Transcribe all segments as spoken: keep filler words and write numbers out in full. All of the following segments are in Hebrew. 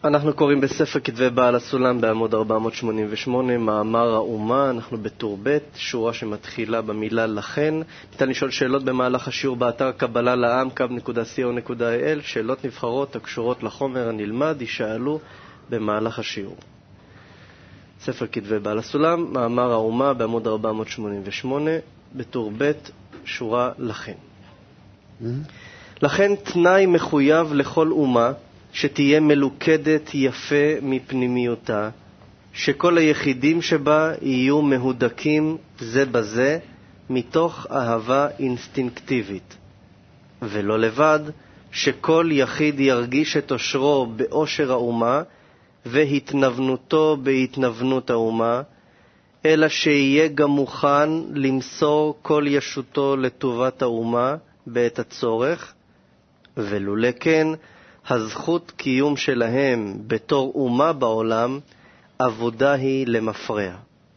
אנחנו קוראים בספר כתבי בעל הסולם בעמוד ארבע מאות שמונים ושמונה, מאמר האומה. אנחנו בטור ב', שורה שמתחילה במילה לכן. ניתן לשאול שאלות במהלך השיעור באתר קבלה לעם, קו נקודה סי או נקודה איי אל. שאלות נבחרות הקשורות לחומר הנלמד יישאלו במהלך השיעור. ספר כתבי בעל הסולם, מאמר האומה בעמוד ארבע מאות שמונים ושמונה, בטור ב', שורה לכן. Mm-hmm. לכן תנאי מחויב לכל אומה שתהיה מלוכדת יפה מפנימיותה, שכל היחידים שבה יהיו מהודקים זה בזה מתוך אהבה אינסטינקטיבית, ולא לבד, שכל יחיד ירגיש את אושרו באושר האומה והתנוונותו בהתנוונות האומה, אלא שיהיה גם מוכן למסור כל ישותו לטובת האומה בעת הצורך, ולולא כן, הזכות קיום שלהם בתור אומה בעולם עבודה היא למפרע.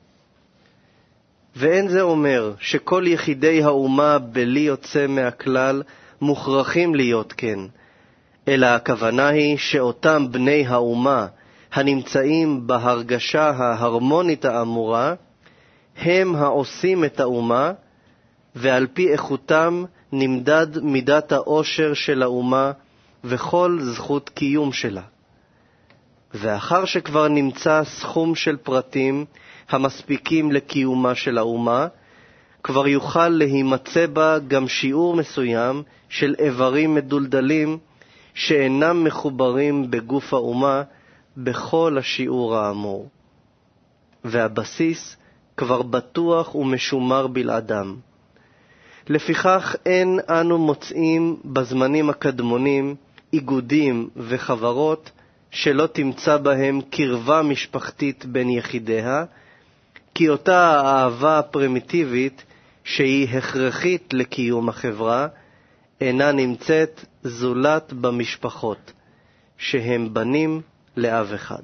ואין זה אומר שכל יחידי האומה בלי יוצא מהכלל מוכרחים להיות כן, אלא הכוונה היא שאותם בני האומה הנמצאים בהרגשה ההרמונית האמורה הם העושים את האומה, ועל פי איכותם נמדד מידת העושר של האומה וכל זכות קיום שלה. ואחר שכבר נמצא סכום של פרטים המספיקים לקיומה של האומה, כבר יוכל להימצא בה גם שיעור מסוים של איברים מדולדלים שאינם מחוברים בגוף האומה בכל השיעור האמור. והבסיס כבר בטוח ומשומר בלעדם. לפיכך אין אנו מוצאים בזמנים הקדמונים איגודים וחברות שלא תמצא בהם קרבה משפחתית בין יחידיה, כי אותה האהבה הפרימיטיבית שהיא הכרחית לקיום החברה אינה נמצאת זולת במשפחות, שהם בנים לאב אחד.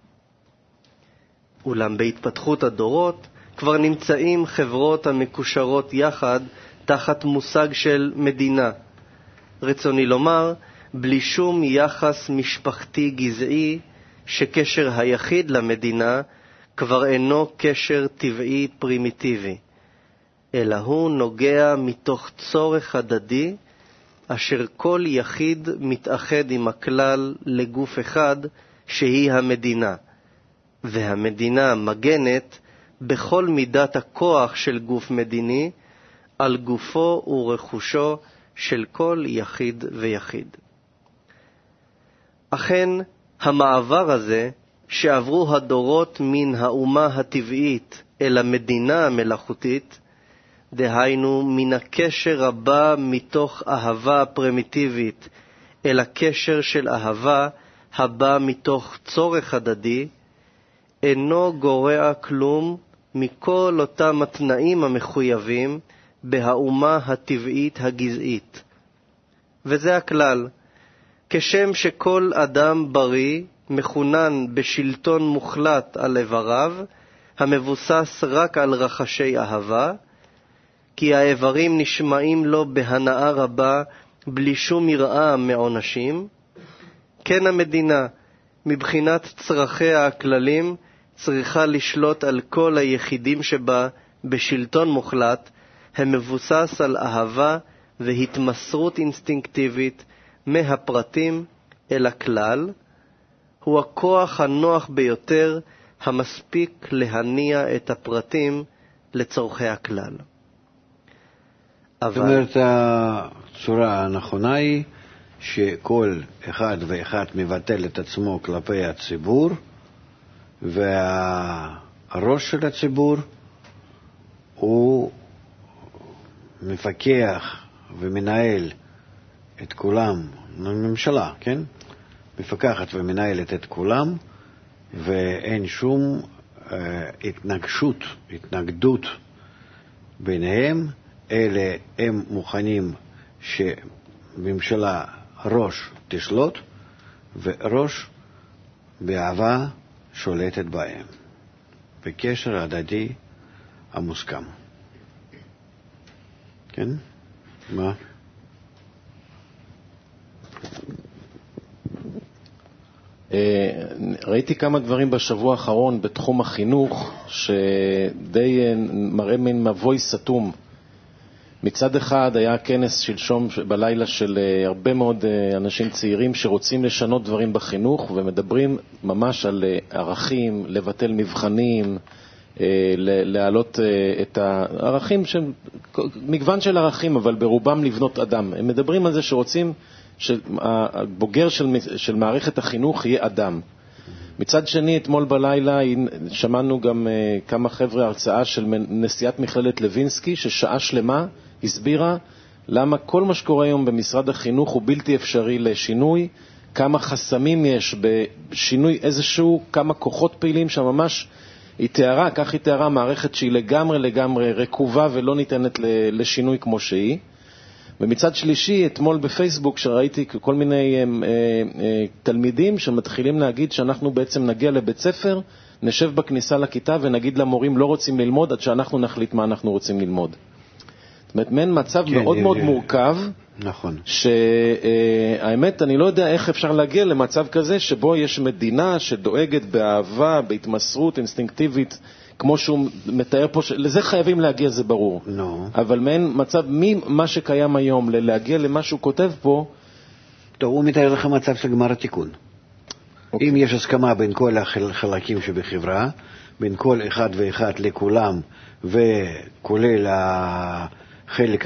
אולם בהתפתחות הדורות כבר נמצאים חברות המקושרות יחד תחת מושג של מדינה. רצוני לומר, בלי שום יחס משפחתי גזעי, שקשר היחיד למדינה כבר אינו קשר טבעי פרימיטיבי, אלא הוא נוגע מתוך צורך הדדי, אשר כל יחיד מתאחד עם הכלל לגוף אחד שהיא המדינה, והמדינה מגנת בכל מידת הכוח של גוף מדיני על גופו ורכושו של כל יחיד ויחיד. אכן, המעבר הזה שעברו הדורות מן האומה הטבעית אל המדינה המלאכותית, דהיינו מן הקשר הבא מתוך אהבה פרימיטיבית אל הקשר של אהבה הבא מתוך צורך הדדי, אינו גורע כלום מכל אותם התנאים המחויבים בהאומה הטבעית הגזעית. וזה הכלל, כשם שכל אדם בריא מכונן בשלטון מוחלט על איבריו, המבוסס רק על רחשי אהבה, כי האיברים נשמעים לו בהנאה רבה בלי שום יראה מעונשים, כן המדינה, מבחינת צרכיה הכללים, צריכה לשלוט על כל היחידים שבה בשלטון מוחלט, המבוסס על אהבה והתמסרות אינסטינקטיבית מהפרטים אל הכלל, הוא הכוח הנוח ביותר המספיק להניע את הפרטים לצורכי הכלל. זאת אומרת, הצורה הנכונה היא שכל אחד ואחד מבטל את עצמו כלפי הציבור, והראש של הציבור הוא מפקח ומנהל את כולם, הממשלה, כן? מפקחת ומנהלת את כולם, ואין שום אה, התנגשות, התנגדות ביניהם, אלה הם מוכנים שממשלה ראש תשלוט, וראש באהבה שולטת בהם, בקשר הדדי המוסכם. כן? מה? ראיתי כמה דברים בשבוע האחרון בתחום החינוך שדי מראה מין מבוי סתום. מצד אחד היה כנס שלשום בלילה של הרבה מאוד אנשים צעירים שרוצים לשנות דברים בחינוך ומדברים ממש על ערכים, לבטל מבחנים, להעלות את הערכים, מגוון של ערכים אבל ברובם לבנות אדם. הם מדברים על זה שרוצים שהבוגר של, של מערכת החינוך יהיה אדם. מצד שני, אתמול בלילה שמענו גם כמה חבר'ה הרצאה של נשיאת מכללת לוינסקי, ששעה שלמה הסבירה למה כל מה שקורה היום במשרד החינוך הוא בלתי אפשרי לשינוי, כמה חסמים יש בשינוי איזשהו, כמה כוחות פעילים שממש היא תיארה, כך היא תיארה מערכת שהיא לגמרי לגמרי רקובה ולא ניתנת לשינוי כמו שהיא. ומצד שלישי, אתמול בפייסבוק שראיתי כל מיני אה, אה, תלמידים שמתחילים להגיד שאנחנו בעצם נגיע לבית ספר, נשב בכניסה לכיתה ונגיד למורים לא רוצים ללמוד עד שאנחנו נחליט מה אנחנו רוצים ללמוד. זאת אומרת, מעין מצב כן, מאוד מאוד מורכב, נכון. שהאמת, אני לא יודע איך אפשר להגיע למצב כזה שבו יש מדינה שדואגת באהבה, בהתמסרות אינסטינקטיבית, כמו שהוא מתאר פה, לזה חייבים להגיע, זה ברור. No. אבל מעין מצב, ממה שקיים היום, להגיע למה שהוא כותב פה... טוב, הוא מתאר לך מצב של גמר התיקון. Okay. אם יש הסכמה בין כל החלקים שבחברה, בין כל אחד ואחד לכולם, וכולל החלק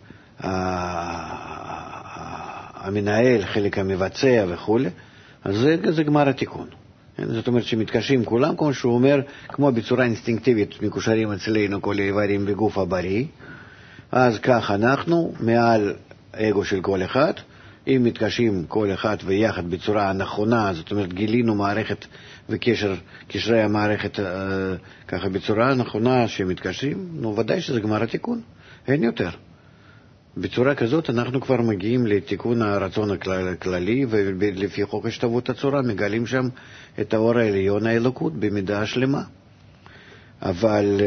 המנהל, חלק המבצע וכו', אז זה, זה גמר התיקון. זאת אומרת שמתקשרים כולם, כמו שהוא אומר, כמו בצורה אינסטינקטיבית מקושרים אצלנו כל האיברים בגוף הבריא, אז כך אנחנו מעל האגו של כל אחד, אם מתקשרים כל אחד ויחד בצורה הנכונה, זאת אומרת גילינו מערכת וקשר, קשרי המערכת ככה בצורה הנכונה שמתקשרים, נו ודאי שזה גמר התיקון, אין יותר. בצורה כזאת אנחנו כבר מגיעים לתיקון הרצון הכללי, ולפי חוק השתוות הצורה מגלים שם את האור העליון האלוקות במידה שלמה. אבל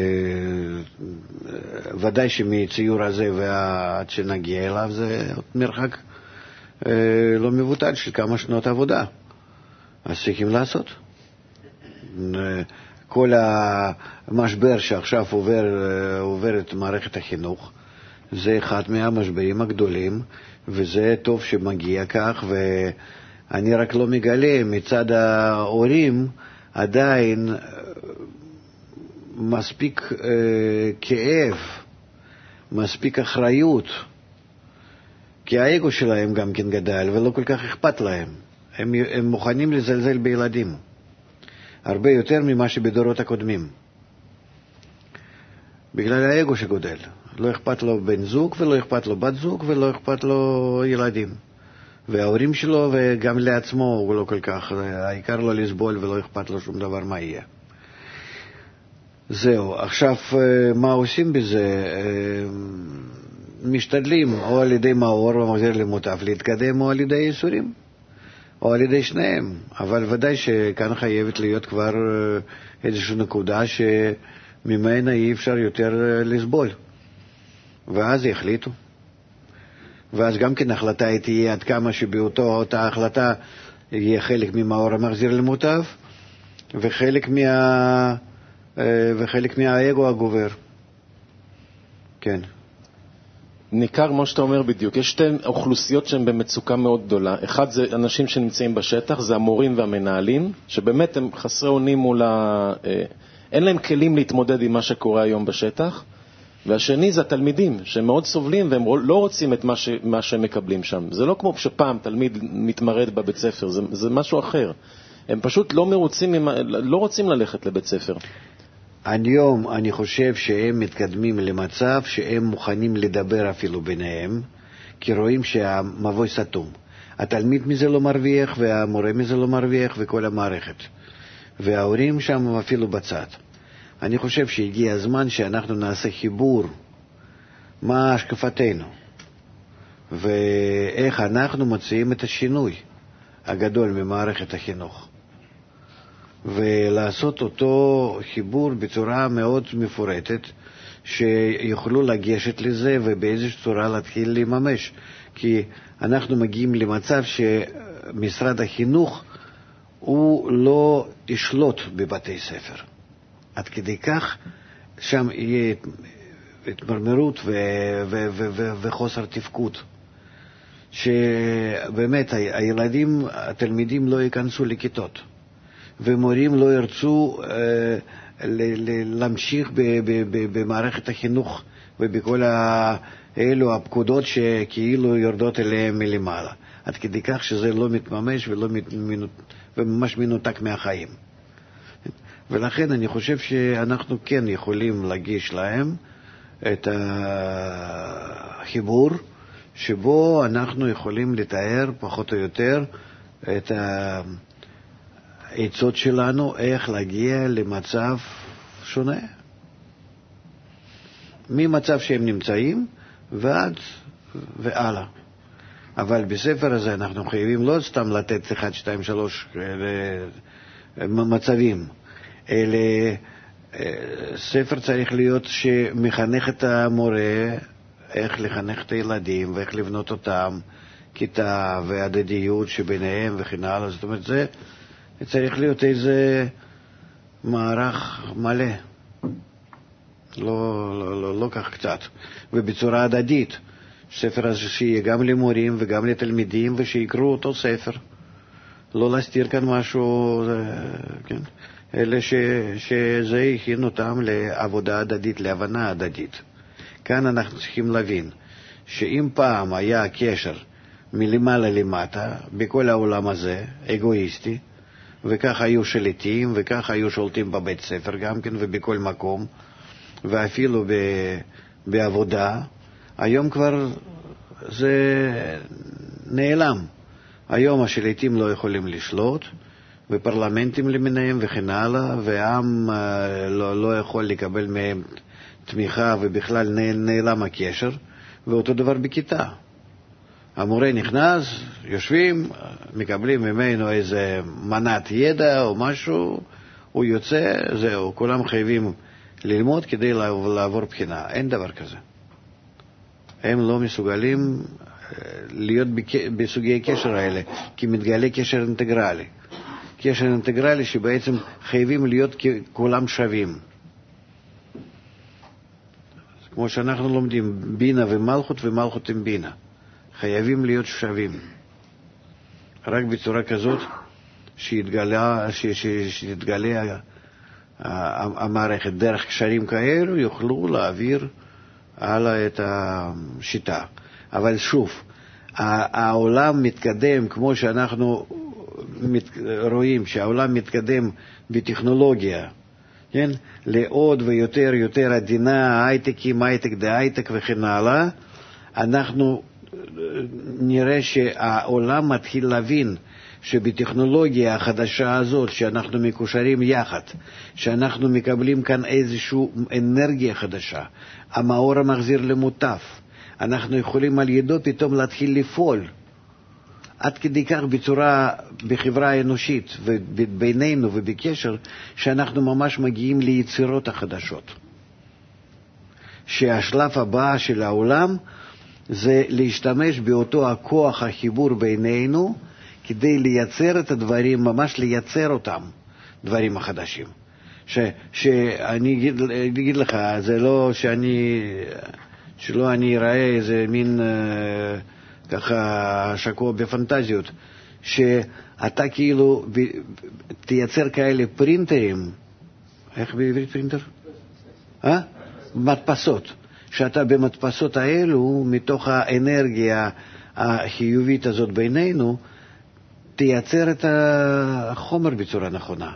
ודאי שמציור הזה ועד שנגיע אליו זה מרחק לא מבוטל של כמה שנות עבודה. אז צריכים לעשות. כל המשבר שעכשיו עובר, עובר את מערכת החינוך, זה אחד מהמשברים הגדולים, וזה טוב שמגיע כך, ואני רק לא מגלה מצד ההורים עדיין מספיק אה, כאב, מספיק אחריות, כי האגו שלהם גם כן גדל ולא כל כך אכפת להם. הם, הם מוכנים לזלזל בילדים, הרבה יותר ממה שבדורות הקודמים, בגלל האגו שגודל. לא אכפת לו בן זוג ולא אכפת לו בת זוג ולא אכפת לו ילדים. וההורים שלו וגם לעצמו הוא לא כל כך, העיקר לא לסבול ולא אכפת לו שום דבר מה יהיה. זהו, עכשיו מה עושים בזה? משתדלים או על ידי מאור ומחזיר למוטף להתקדם או על ידי ייסורים או על ידי שניהם, אבל ודאי שכאן חייבת להיות כבר איזושהי נקודה שממנה אי אפשר יותר לסבול, ואז יחליטו. ואז גם כן החלטה תהיה עד כמה שבאותה החלטה יהיה חלק ממאור המחזיר למוטף וחלק מה וחלק מהאגו הגובר. כן. ניכר מה שאתה אומר בדיוק. יש שתי אוכלוסיות שהן במצוקה מאוד גדולה. אחד זה אנשים שנמצאים בשטח, זה המורים והמנהלים, שבאמת הם חסרי אונים מול ה... אין להם כלים להתמודד עם מה שקורה היום בשטח. והשני זה התלמידים, שהם מאוד סובלים והם לא רוצים את מה, ש... מה שהם מקבלים שם. זה לא כמו שפעם תלמיד מתמרד בבית ספר, זה, זה משהו אחר. הם פשוט לא מרוצים, לא רוצים ללכת לבית ספר. היום אני חושב שהם מתקדמים למצב שהם מוכנים לדבר אפילו ביניהם, כי רואים שהמבוי סתום. התלמיד מזה לא מרוויח והמורה מזה לא מרוויח וכל המערכת. וההורים שם אפילו בצד. אני חושב שהגיע הזמן שאנחנו נעשה חיבור מה השקפתנו ואיך אנחנו מציעים את השינוי הגדול ממערכת החינוך, ולעשות אותו חיבור בצורה מאוד מפורטת שיוכלו לגשת לזה ובאיזושהי צורה להתחיל להיממש, כי אנחנו מגיעים למצב שמשרד החינוך הוא לא ישלוט בבתי ספר. עד כדי כך שם יהיה התמרמרות ו- ו- ו- ו- וחוסר תפקוד. שבאמת הילדים, התלמידים לא ייכנסו לכיתות, ומורים לא ירצו אה, ל- ל- להמשיך ב- ב- ב- במערכת החינוך ובכל האלו הפקודות שכאילו יורדות אליהם מלמעלה. עד כדי כך שזה לא מתממש ולא מת, מנות, וממש מנותק מהחיים. ולכן אני חושב שאנחנו כן יכולים להגיש להם את החיבור שבו אנחנו יכולים לתאר פחות או יותר את העצות שלנו איך להגיע למצב שונה. ממצב שהם נמצאים ועד והלאה. אבל בספר הזה אנחנו חייבים לא סתם לתת אחד, שתיים, שלוש מצבים, אלא ספר צריך להיות שמחנך את המורה איך לחנך את הילדים ואיך לבנות אותם, כיתה והדדיות שביניהם וכן הלאה. זאת אומרת, זה צריך להיות איזה מערך מלא, לא, לא, לא, לא כך קצת, ובצורה הדדית. ספר הזה שיהיה גם למורים וגם לתלמידים ושיקראו אותו ספר, לא להסתיר כאן משהו, כן? אלא ש, שזה יכין אותם לעבודה הדדית, להבנה הדדית. כאן אנחנו צריכים להבין שאם פעם היה קשר מלמעלה למטה בכל העולם הזה, אגואיסטי, וכך היו שליטים וכך היו שולטים בבית ספר גם כן ובכל מקום, ואפילו ב, בעבודה, היום כבר זה נעלם. היום השליטים לא יכולים לשלוט, ופרלמנטים למיניהם וכן הלאה, והעם לא, לא יכול לקבל מהם תמיכה, ובכלל נעלם הקשר. ואותו דבר בכיתה. המורה נכנס, יושבים, מקבלים ממנו איזה מנת ידע או משהו, הוא יוצא, זהו, כולם חייבים ללמוד כדי לעבור בחינה. אין דבר כזה. הם לא מסוגלים להיות בסוגי הקשר האלה, כי מתגלה קשר אינטגרלי. קשר אינטגרלי שבעצם חייבים להיות כולם שווים. כמו שאנחנו לומדים, בינה ומלכות ומלכות עם בינה. חייבים להיות שווים. רק בצורה כזאת שיתגלה, שיתגלה המערכת דרך קשרים כאלו, יוכלו להעביר הלאה את השיטה. אבל שוב, העולם מתקדם כמו שאנחנו רואים שהעולם מתקדם בטכנולוגיה, כן? לעוד ויותר יותר עדינה, הייטקים, הייטק דה הייטק וכן הלאה. אנחנו נראה שהעולם מתחיל להבין שבטכנולוגיה החדשה הזאת שאנחנו מקושרים יחד, שאנחנו מקבלים כאן איזושהי אנרגיה חדשה, המאור המחזיר למוטף, אנחנו יכולים על ידו פתאום להתחיל לפעול עד כדי כך בצורה בחברה האנושית ובינינו ובקשר, שאנחנו ממש מגיעים ליצירות החדשות. שהשלב הבא של העולם זה להשתמש באותו הכוח החיבור בינינו כדי לייצר את הדברים, ממש לייצר אותם, דברים החדשים. ש, שאני אגיד, אגיד לך, זה לא שאני, שלא אני אראה איזה מין אה, ככה שקוע בפנטזיות, שאתה כאילו ב, תייצר כאלה פרינטרים, איך בעברית פרינטר? אה? מדפסות. שאתה במדפסות האלו, מתוך האנרגיה החיובית הזאת בינינו, תייצר את החומר בצורה נכונה.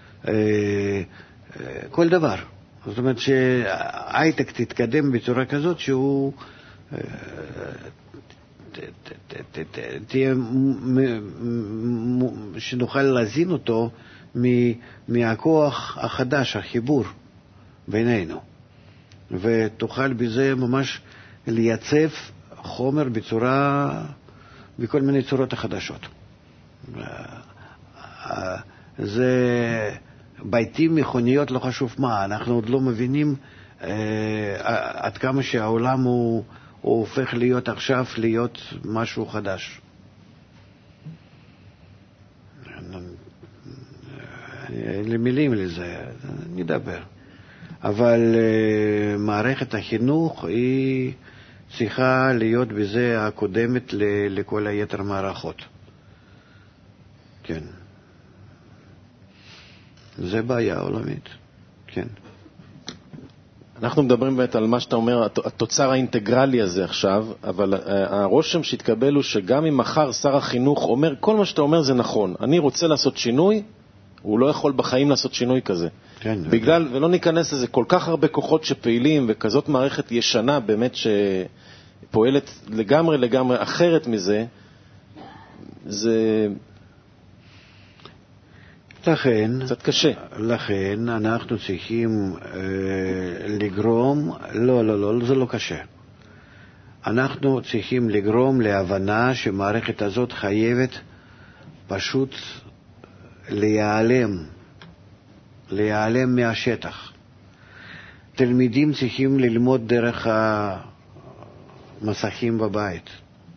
כל דבר. זאת אומרת שההייטק תתקדם בצורה כזאת שהוא תהיה, שנוכל להזין אותו מהכוח החדש, החיבור בינינו. ותוכל בזה ממש לייצב חומר בצורה, בכל מיני צורות החדשות. זה ביתים, מכוניות, לא חשוב מה, אנחנו עוד לא מבינים עד כמה שהעולם הוא, הוא הופך להיות עכשיו להיות משהו חדש. אין לי מילים לזה, נדבר. אבל uh, מערכת החינוך היא צריכה להיות בזה הקודמת ל- לכל היתר מערכות. כן. זה בעיה עולמית. כן. אנחנו מדברים באמת על מה שאתה אומר, התוצר האינטגרלי הזה עכשיו, אבל הרושם שהתקבל הוא שגם אם מחר שר החינוך אומר, כל מה שאתה אומר זה נכון, אני רוצה לעשות שינוי, הוא לא יכול בחיים לעשות שינוי כזה. כן, בגלל, ולא ניכנס לזה, כל כך הרבה כוחות שפעילים, וכזאת מערכת ישנה באמת שפועלת לגמרי לגמרי אחרת מזה, זה לכן, קצת קשה. לכן אנחנו צריכים אה, לגרום, לא, לא, לא, זה לא קשה. אנחנו צריכים לגרום להבנה שמערכת הזאת חייבת פשוט להיעלם, להיעלם מהשטח. תלמידים צריכים ללמוד דרך המסכים בבית.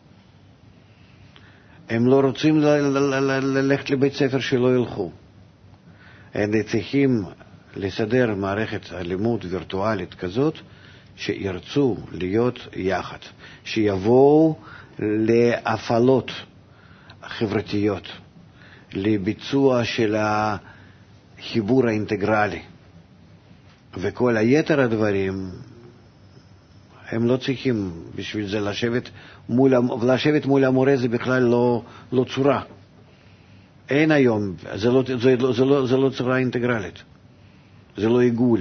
הם לא רוצים ללכת לבית ספר שלא ילכו. הם צריכים לסדר מערכת לימוד וירטואלית כזאת שירצו להיות יחד, שיבואו להפעלות חברתיות, לביצוע של החיבור האינטגרלי. וכל היתר הדברים הם לא צריכים בשביל זה לשבת מול, לשבת מול המורה זה בכלל לא, לא צורה. אין היום, זה לא, זה, זה, לא, זה לא צורה אינטגרלית, זה לא עיגול.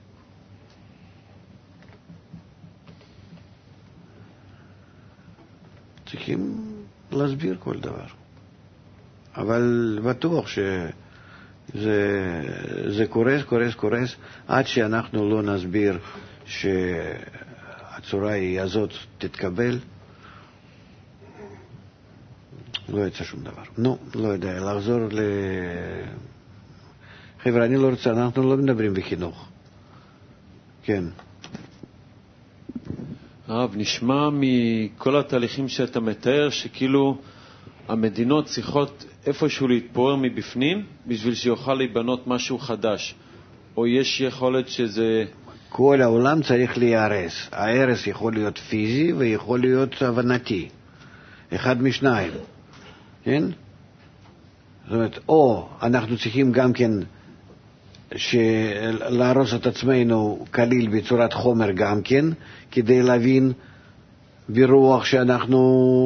צריכים להסביר כל דבר. אבל בטוח שזה זה קורס, קורס, קורס, עד שאנחנו לא נסביר שהצורה היא הזאת תתקבל, לא יצא שום דבר. נו, לא יודע, לחזור ל... חבר'ה, אני לא רוצה, אנחנו לא מדברים בחינוך. כן. הרב, נשמע מכל התהליכים שאתה מתאר, שכאילו המדינות צריכות איפשהו להתפורר מבפנים, בשביל שיוכל להיבנות משהו חדש. או יש יכולת שזה... כל העולם צריך להיהרס. ההרס יכול להיות פיזי ויכול להיות הבנתי. אחד משניים. כן? זאת אומרת, או אנחנו צריכים גם כן להרוס את עצמנו כליל בצורת חומר גם כן, כדי להבין ברוח שאנחנו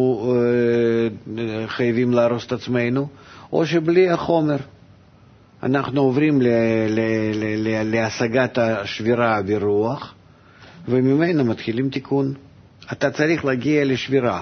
אה, חייבים להרוס את עצמנו, או שבלי החומר אנחנו עוברים ל- ל- ל- ל- להשגת השבירה ברוח, וממנו מתחילים תיקון. אתה צריך להגיע לשבירה,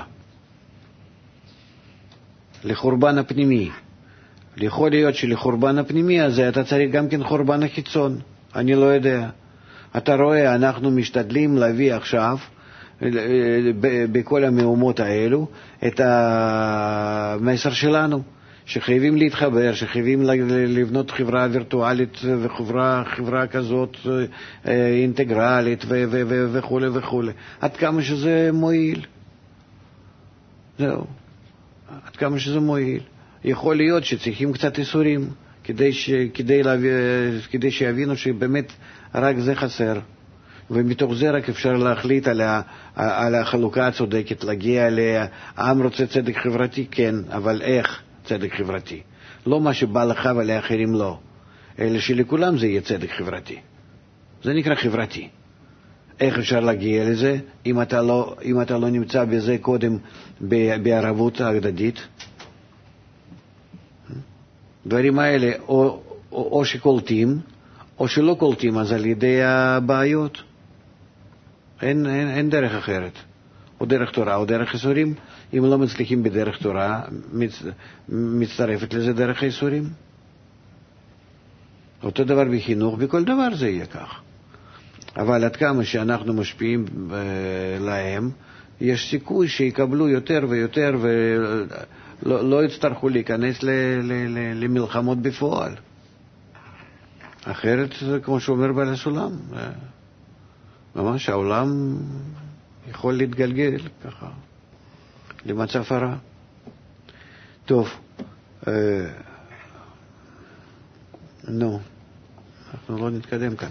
לחורבן הפנימי. יכול להיות שלחורבן הפנימי הזה אתה צריך גם כן חורבן החיצון, אני לא יודע. אתה רואה, אנחנו משתדלים להביא עכשיו בכל המהומות האלו את המסר שלנו, שחייבים להתחבר, שחייבים לבנות חברה וירטואלית וחברה חברה כזאת אינטגרלית וכו' וכו'. עד כמה שזה מועיל. זהו. עד כמה שזה מועיל. יכול להיות שצריכים קצת איסורים כדי, ש... כדי, להביא... כדי שיבינו שבאמת רק זה חסר. ומתוך זה רק אפשר להחליט על, ה... על החלוקה הצודקת, להגיע לעם רוצה צדק חברתי, כן, אבל איך צדק חברתי? לא מה שבא לך ולאחרים לא, אלא שלכולם זה יהיה צדק חברתי. זה נקרא חברתי. איך אפשר להגיע לזה אם אתה לא, אם אתה לא נמצא בזה קודם בערבות ההדדית? דברים האלה או, או, או שקולטים, או שלא קולטים, אז על ידי הבעיות. אין, אין, אין דרך אחרת. או דרך תורה או דרך איסורים. אם לא מצליחים בדרך תורה, מצ, מצטרפת לזה דרך האיסורים. אותו דבר בחינוך, בכל דבר זה יהיה כך. אבל עד כמה שאנחנו משפיעים להם, יש סיכוי שיקבלו יותר ויותר ולא לא יצטרכו להיכנס ל, ל, ל, למלחמות בפועל. אחרת, כמו שאומר בעל הסולם, ממש העולם יכול להתגלגל ככה למצב הרע. טוב, נו, אנחנו לא נתקדם כאן.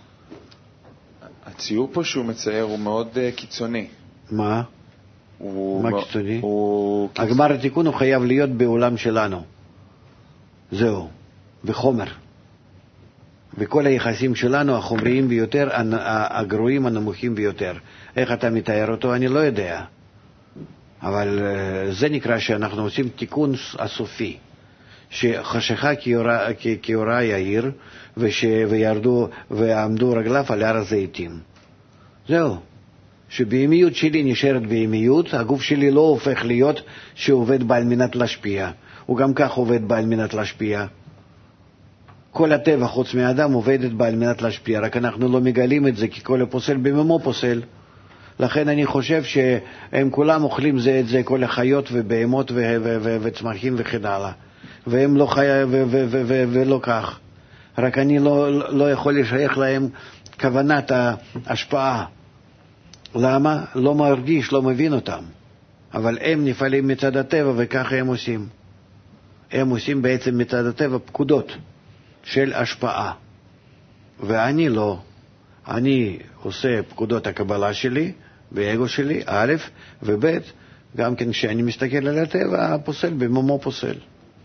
הציור פה שהוא מצייר הוא מאוד uh, קיצוני. מה? הוא מה מ... קיצוני? הוא... הגמר התיקון הוא חייב להיות בעולם שלנו. זהו, בחומר. בכל היחסים שלנו, החומריים ביותר, הגרועים, הנמוכים ביותר. איך אתה מתאר אותו, אני לא יודע. אבל זה נקרא שאנחנו עושים תיקון הסופי. שחשיכה כאורה יאיר, וירדו ועמדו רגליו על הר הזיתים. זהו. שבאמיות שלי נשארת באמיות, הגוף שלי לא הופך להיות שעובד בה על מנת להשפיע. הוא גם כך עובד בה על מנת להשפיע. כל הטבע חוץ מהאדם עובדת בה על מנת להשפיע, רק אנחנו לא מגלים את זה, כי כל הפוסל בממו פוסל. לכן אני חושב שהם כולם אוכלים זה את זה, כל החיות ובהמות ו- ו- ו- וצמחים וכן הלאה. והם לא חי... ו- ו- ו- ו- ולא כך. רק אני לא, לא יכול לשייך להם כוונת ההשפעה. למה? לא מרגיש, לא מבין אותם. אבל הם נפעלים מצד הטבע וככה הם עושים. הם עושים בעצם מצד הטבע פקודות של השפעה. ואני לא. אני עושה פקודות הקבלה שלי, באגו שלי, א', וב', גם כן כשאני מסתכל על הטבע, הפוסל במומו פוסל.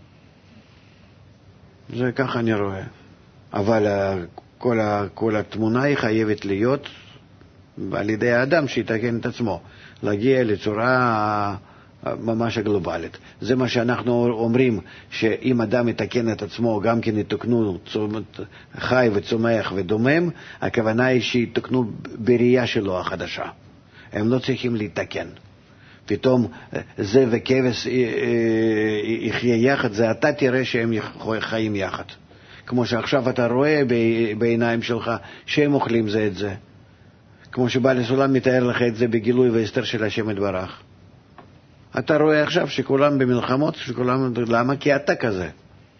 זה ככה אני רואה. אבל כל, כל התמונה היא חייבת להיות על ידי האדם שיתקן את עצמו, להגיע לצורה ממש הגלובלית. זה מה שאנחנו אומרים, שאם אדם יתקן את עצמו, גם כן יתקנו חי וצומח ודומם, הכוונה היא שיתקנו בראייה שלו החדשה. הם לא צריכים להתקן. פתאום זה וכבש יחיה יחד, זה אתה תראה שהם חיים יחד. כמו שעכשיו אתה רואה בעיניים שלך שהם אוכלים זה את זה. כמו שבעל הסולם מתאר לך את זה בגילוי והסתר של השם יתברך. אתה רואה עכשיו שכולם במלחמות, שכולם... למה? כי אתה כזה.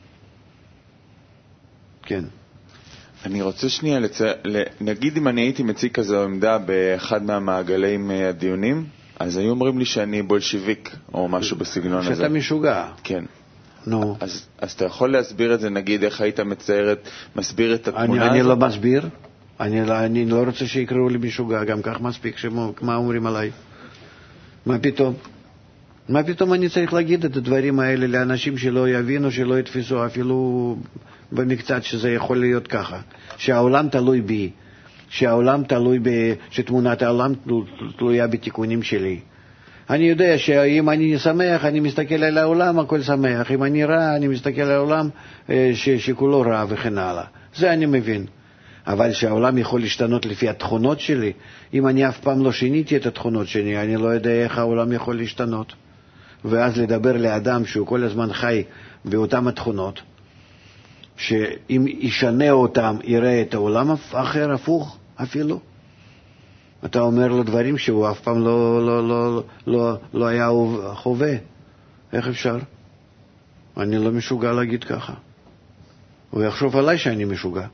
כן. אני רוצה שנייה, לצ... נגיד אם אני הייתי מציג כזו עמדה באחד מהמעגלי הדיונים, אז היו אומרים לי שאני בולשיביק, או משהו בסגנון הזה. שאתה משוגע. כן. נו. אז, אז אתה יכול להסביר את זה, נגיד, איך היית מציירת, מסביר את התמונה אני, הזאת? אני לא מסביר. אני לא, אני לא רוצה שיקראו לי משוגע, גם כך מספיק שמו, מה אומרים עליי? מה פתאום? מה פתאום אני צריך להגיד את הדברים האלה לאנשים שלא יבינו, שלא יתפסו אפילו במקצת שזה יכול להיות ככה? שהעולם תלוי בי, שהעולם תלוי ב... שתמונת העולם תלויה בתיקונים שלי. אני יודע שאם אני שמח, אני מסתכל על העולם, הכל שמח. אם אני רע, אני מסתכל על העולם ש... שכולו רע וכן הלאה. זה אני מבין. אבל שהעולם יכול להשתנות לפי התכונות שלי, אם אני אף פעם לא שיניתי את התכונות שלי, אני לא יודע איך העולם יכול להשתנות. ואז לדבר לאדם שהוא כל הזמן חי באותם התכונות, שאם ישנה אותם, יראה את העולם אחר, הפוך אפילו. אתה אומר לו דברים שהוא אף פעם לא, לא, לא, לא, לא היה חווה. איך אפשר? אני לא משוגע להגיד ככה. הוא יחשוב עליי שאני משוגע.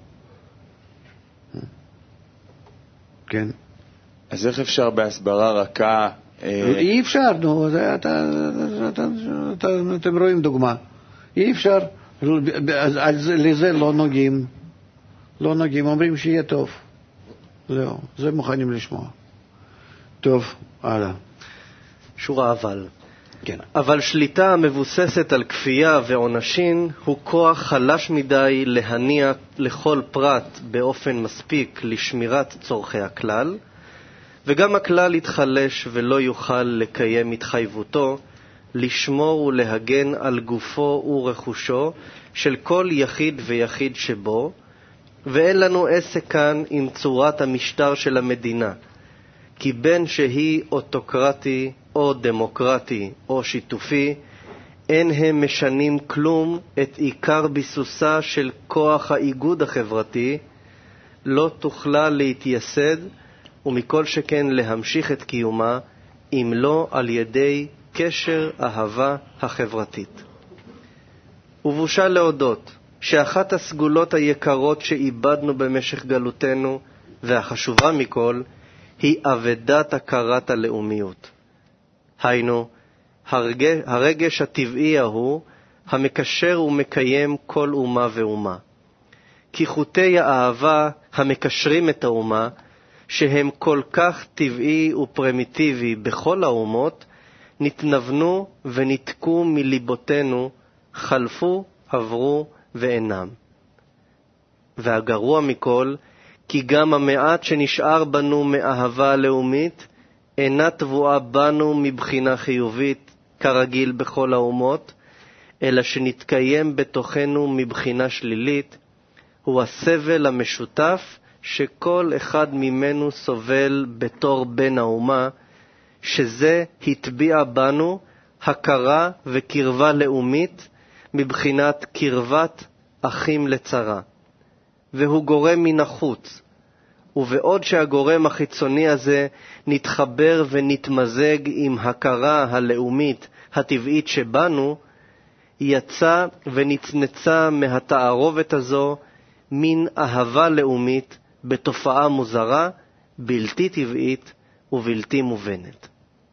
כן. אז איך אפשר בהסברה רכה... אי אפשר, נו, זה, אתה, אתה, אתה, אתם רואים דוגמה. אי אפשר, אז לזה לא נוגעים. לא נוגעים, אומרים שיהיה טוב. זהו, זה מוכנים לשמוע. טוב, הלאה. שורה אבל. כן. אבל שליטה המבוססת על כפייה ועונשין הוא כוח חלש מדי להניע לכל פרט באופן מספיק לשמירת צורכי הכלל, וגם הכלל יתחלש ולא יוכל לקיים התחייבותו לשמור ולהגן על גופו ורכושו של כל יחיד ויחיד שבו, ואין לנו עסק כאן עם צורת המשטר של המדינה, כי בין שהיא אוטוקרטי או דמוקרטי או שיתופי, אין הם משנים כלום את עיקר ביסוסה של כוח האיגוד החברתי, לא תוכלה להתייסד ומכל שכן להמשיך את קיומה, אם לא על ידי קשר אהבה החברתית. ובושה להודות שאחת הסגולות היקרות שאיבדנו במשך גלותנו, והחשובה מכל, היא אבדת הכרת הלאומיות. היינו, הרגש, הרגש הטבעי ההוא, המקשר ומקיים כל אומה ואומה. כי חוטי האהבה המקשרים את האומה, שהם כל כך טבעי ופרימיטיבי בכל האומות, נתנוונו ונתקו מליבותינו, חלפו, עברו ואינם. והגרוע מכל, כי גם המעט שנשאר בנו מאהבה לאומית, אינה תבואה בנו מבחינה חיובית, כרגיל בכל האומות, אלא שנתקיים בתוכנו מבחינה שלילית, הוא הסבל המשותף שכל אחד ממנו סובל בתור בן האומה, שזה התביע בנו הכרה וקרבה לאומית מבחינת קרבת אחים לצרה. והוא גורם מן החוץ, ובעוד שהגורם החיצוני הזה נתחבר ונתמזג עם הכרה הלאומית הטבעית שבנו, יצא ונצנצה מהתערובת הזו מין אהבה לאומית בתופעה מוזרה, בלתי טבעית ובלתי מובנת.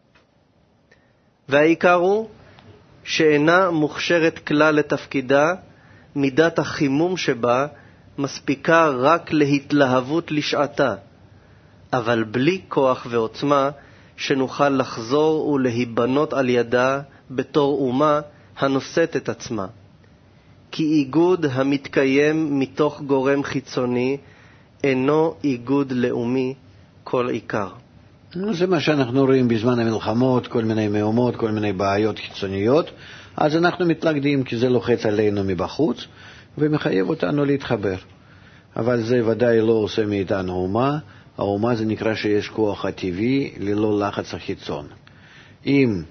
והעיקר הוא שאינה מוכשרת כלל לתפקידה, מידת החימום שבה מספיקה רק להתלהבות לשעתה, אבל בלי כוח ועוצמה שנוכל לחזור ולהיבנות על ידה בתור אומה הנושאת את עצמה. כי איגוד המתקיים מתוך גורם חיצוני אינו איגוד לאומי כל עיקר. זה מה שאנחנו רואים בזמן המלחמות, כל מיני מהומות, כל מיני בעיות חיצוניות, אז אנחנו מתלכדים כי זה לוחץ עלינו מבחוץ ומחייב אותנו להתחבר. אבל זה ודאי לא עושה מאיתנו אומה. האומה זה נקרא שיש כוח הטבעי ללא לחץ החיצון. אם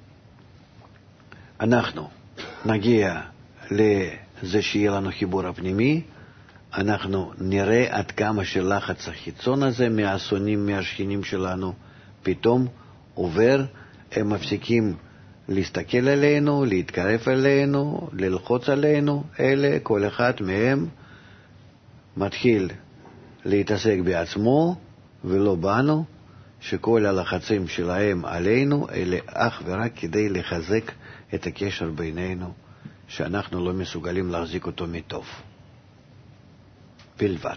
אנחנו נגיע לזה שיהיה לנו חיבור הפנימי, אנחנו נראה עד כמה שלחץ החיצון הזה מהאסונים, מהשכנים שלנו, פתאום עובר, הם מפסיקים להסתכל עלינו, להתקרב עלינו, ללחוץ עלינו, אלה, כל אחד מהם מתחיל להתעסק בעצמו ולא בנו, שכל הלחצים שלהם עלינו אלה אך ורק כדי לחזק את הקשר בינינו, שאנחנו לא מסוגלים להחזיק אותו מטוב. בלבד.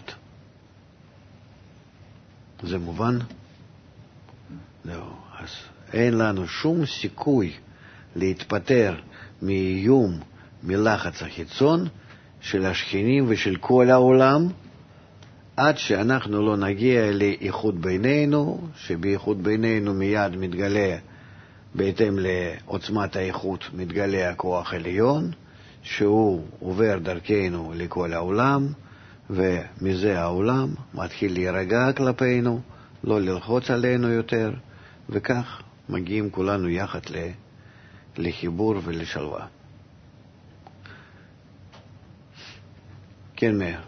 זה מובן? לא. אז אין לנו שום סיכוי להתפטר מאיום, מלחץ החיצון של השכנים ושל כל העולם, עד שאנחנו לא נגיע לאיחוד בינינו, שבאיחוד בינינו מיד מתגלה, בהתאם לעוצמת האיחוד, מתגלה הכוח העליון, שהוא עובר דרכנו לכל העולם, ומזה העולם מתחיל להירגע כלפינו, לא ללחוץ עלינו יותר, וכך מגיעים כולנו יחד לחיבור ולשלווה. כן, מאיר.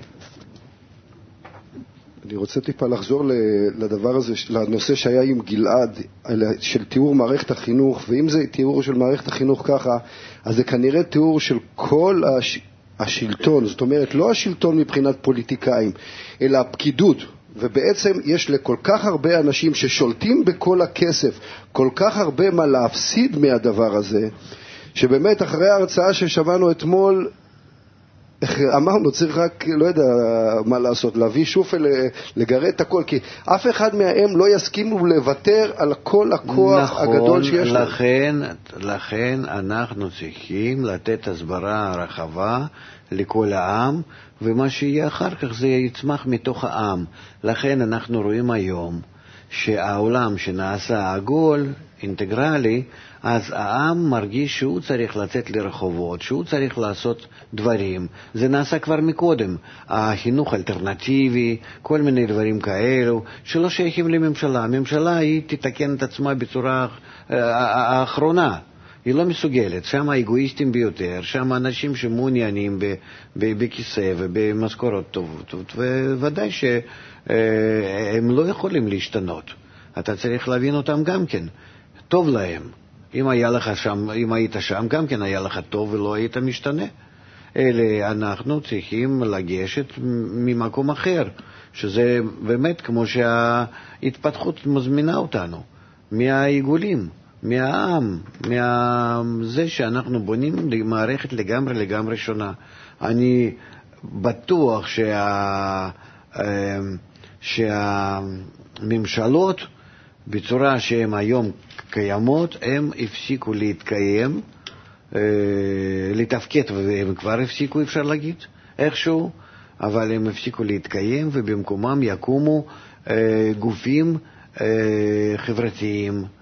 אני רוצה טיפה לחזור לדבר הזה, לנושא שהיה עם גלעד, של תיאור מערכת החינוך, ואם זה תיאור של מערכת החינוך ככה, אז זה כנראה תיאור של כל הש... השלטון, זאת אומרת, לא השלטון מבחינת פוליטיקאים, אלא הפקידות, ובעצם יש לכל כך הרבה אנשים ששולטים בכל הכסף, כל כך הרבה מה להפסיד מהדבר הזה, שבאמת אחרי ההרצאה ששמענו אתמול, אמרנו, צריך רק, לא יודע מה לעשות, להביא שופל, לגרד את הכל, כי אף אחד מהם לא יסכימו לוותר על כל הכוח נכון, הגדול שיש לו. לכן, לכן אנחנו צריכים לתת הסברה רחבה לכל העם, ומה שיהיה אחר כך זה יצמח מתוך העם. לכן אנחנו רואים היום שהעולם שנעשה עגול, אינטגרלי, אז העם מרגיש שהוא צריך לצאת לרחובות, שהוא צריך לעשות דברים. זה נעשה כבר מקודם. החינוך אלטרנטיבי, כל מיני דברים כאלו, שלא שייכים לממשלה. הממשלה היא תתקן את עצמה בצורה האחרונה. היא לא מסוגלת. שם האגואיסטים ביותר, שם אנשים שמעוניינים בכיסא ובמשכורות טובות, וודאי שהם לא יכולים להשתנות. אתה צריך להבין אותם גם כן. טוב להם. אם היה לך שם, אם היית שם, גם כן היה לך טוב ולא היית משתנה. אלה אנחנו צריכים לגשת ממקום אחר, שזה באמת כמו שההתפתחות מזמינה אותנו, מהעיגולים, מהעם, מזה שאנחנו בונים מערכת לגמרי לגמרי שונה. אני בטוח שה, שהממשלות בצורה שהן היום קיימות, הם הפסיקו להתקיים, לתפקד, והם כבר הפסיקו, אפשר להגיד, איכשהו, אבל הם הפסיקו להתקיים, ובמקומם יקומו גופים חברתיים,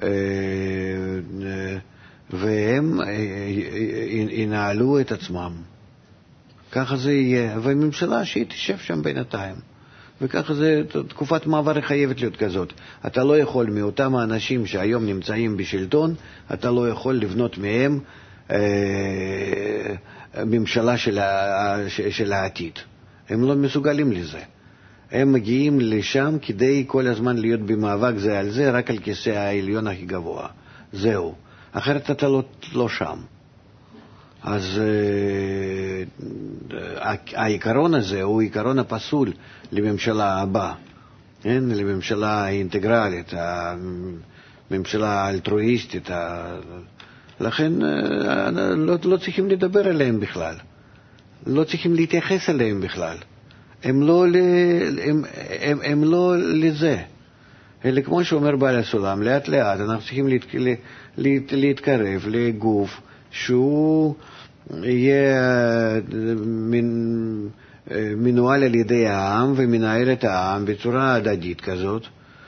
והם ינהלו את עצמם. ככה זה יהיה, והממשלה שהיא תשב שם בינתיים. וככה זה, תקופת מעבר חייבת להיות כזאת. אתה לא יכול מאותם האנשים שהיום נמצאים בשלטון, אתה לא יכול לבנות מהם אה, ממשלה של, ה, של העתיד. הם לא מסוגלים לזה. הם מגיעים לשם כדי כל הזמן להיות במאבק זה על זה, רק על כיסא העליון הכי גבוה. זהו. אחרת אתה לא, לא שם. אז אה, העיקרון הזה הוא עיקרון הפסול לממשלה הבאה, כן? לממשלה האינטגרלית, הממשלה האלטרואיסטית. ה... לכן אה, לא, לא צריכים לדבר עליהם בכלל, לא צריכים להתייחס אליהם בכלל. הם לא, ל... הם, הם, הם לא לזה. אלא כמו שאומר בעל הסולם, לאט לאט אנחנו צריכים להת... להת... להתקרב לגוף שהוא יהיה מנוהל על ידי העם ומנהל את העם בצורה הדדית כזאת,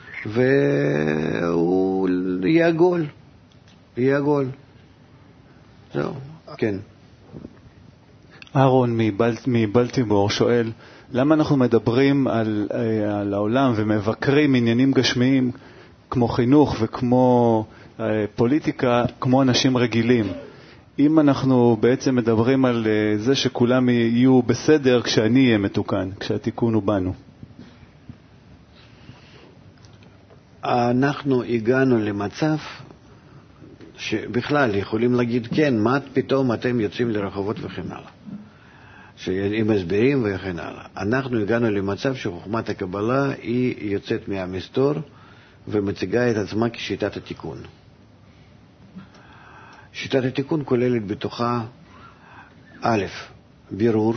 והוא יהיה עגול, יהיה עגול. זהו, כן. אהרון מבל... מבלטימור שואל, למה אנחנו מדברים על, על העולם ומבקרים עניינים גשמיים כמו חינוך וכמו פוליטיקה כמו אנשים רגילים? אם אנחנו בעצם מדברים על זה שכולם יהיו בסדר כשאני אהיה מתוקן, כשהתיקון הוא בנו. אנחנו הגענו למצב שבכלל יכולים להגיד, כן, מה פתאום אתם יוצאים לרחובות וכן הלאה. עם הסברים וכן הלאה. אנחנו הגענו למצב שחוכמת הקבלה היא יוצאת מהמסתור ומציגה את עצמה כשיטת התיקון. שיטת התיקון כוללת בתוכה א', בירור,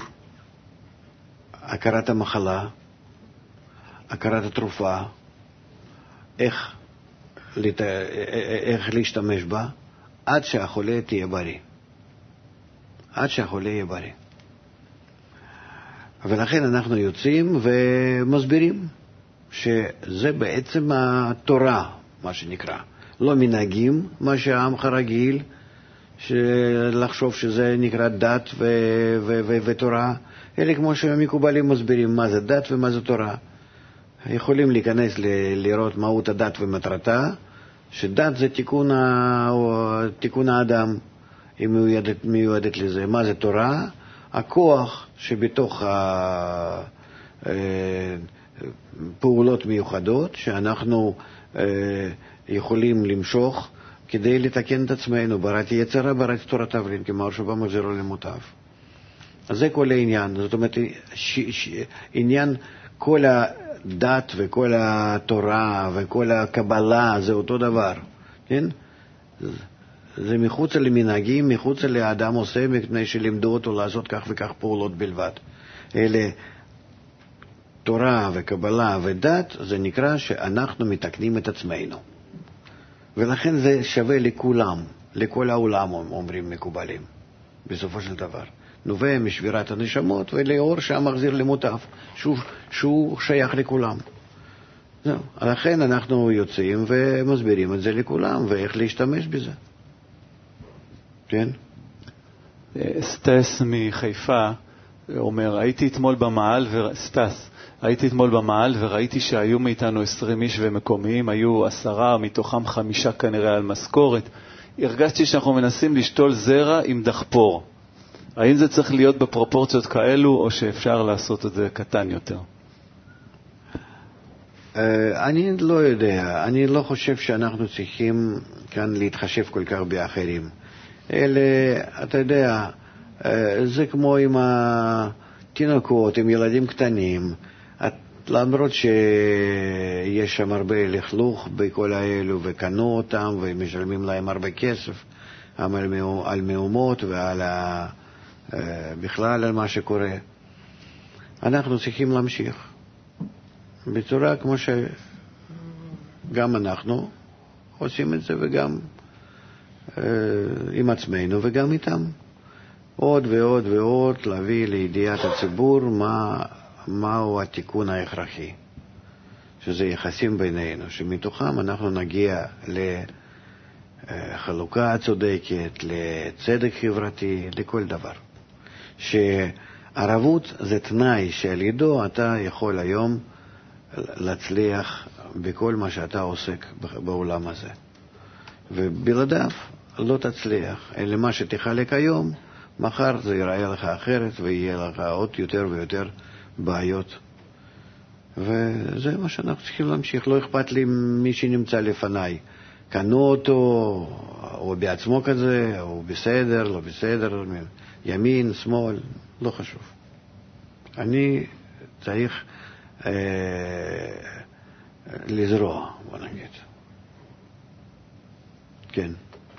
הכרת המחלה, הכרת התרופה, איך, לת... איך להשתמש בה, עד שהחולה תהיה בריא. עד שהחולה יהיה בריא. ולכן אנחנו יוצאים ומסבירים שזה בעצם התורה, מה שנקרא. לא מנהגים, מה שהעם רגיל, לחשוב שזה נקרא דת ו- ו- ו- ותורה, אלא כמו שמקובלים מסבירים מה זה דת ומה זה תורה. יכולים להיכנס ל- לראות מהות הדת ומטרתה, שדת זה תיקון, ה- תיקון האדם, היא מיועדת, מיועדת לזה. מה זה תורה? הכוח שבתוך הפעולות מיוחדות שאנחנו יכולים למשוך כדי לתקן את עצמנו. בראתי יצרה, בראתי תורת תבלין, כמר שבא מחזירו למוטב. אז זה כל העניין. זאת אומרת, ש, ש, עניין כל הדת וכל התורה וכל הקבלה זה אותו דבר. כן? זה מחוץ למנהגים, מחוץ לאדם עושה, מפני שלימדו אותו לעשות כך וכך פעולות בלבד. אלה תורה וקבלה ודת, זה נקרא שאנחנו מתקנים את עצמנו. ולכן זה שווה לכולם, לכל העולם, אומרים מקובלים, בסופו של דבר. נובע משבירת הנשמות ולאור שהמחזיר למוטב, שהוא, שהוא שייך לכולם. זהו. לכן אנחנו יוצאים ומסבירים את זה לכולם, ואיך להשתמש בזה. כן? סטס מחיפה אומר, הייתי אתמול במעל, ו... סטס, הייתי אתמול במעל וראיתי שהיו מאיתנו עשרים איש ומקומיים, היו עשרה, מתוכם חמישה כנראה על משכורת. הרגשתי שאנחנו מנסים לשתול זרע עם דחפור. האם זה צריך להיות בפרופורציות כאלו, או שאפשר לעשות את זה קטן יותר? אני לא יודע, אני לא חושב שאנחנו צריכים כאן להתחשב כל כך באחרים. אלה, אתה יודע, זה כמו עם התינוקות, עם ילדים קטנים, למרות שיש שם הרבה לכלוך בכל האלו, וקנו אותם, ומשלמים להם הרבה כסף על מהומות ועל ה... בכלל על מה שקורה. אנחנו צריכים להמשיך בצורה כמו שגם אנחנו עושים את זה, וגם אה, עם עצמנו וגם איתם. עוד ועוד ועוד להביא לידיעת הציבור מה, מהו התיקון ההכרחי, שזה יחסים בינינו, שמתוכם אנחנו נגיע לחלוקה צודקת, לצדק חברתי, לכל דבר. שערבות זה תנאי שעל ידו אתה יכול היום להצליח בכל מה שאתה עוסק בעולם הזה. ובלעדיו לא תצליח, אלא מה שתחלק היום, מחר זה ייראה לך אחרת ויהיה לך עוד יותר ויותר בעיות. וזה מה שאנחנו צריכים להמשיך. לא אכפת לי מי שנמצא לפניי. קנו אותו, או בעצמו כזה, או בסדר, לא בסדר, ימין, שמאל, לא חשוב. אני צריך אה, לזרוע, בוא נגיד. כן.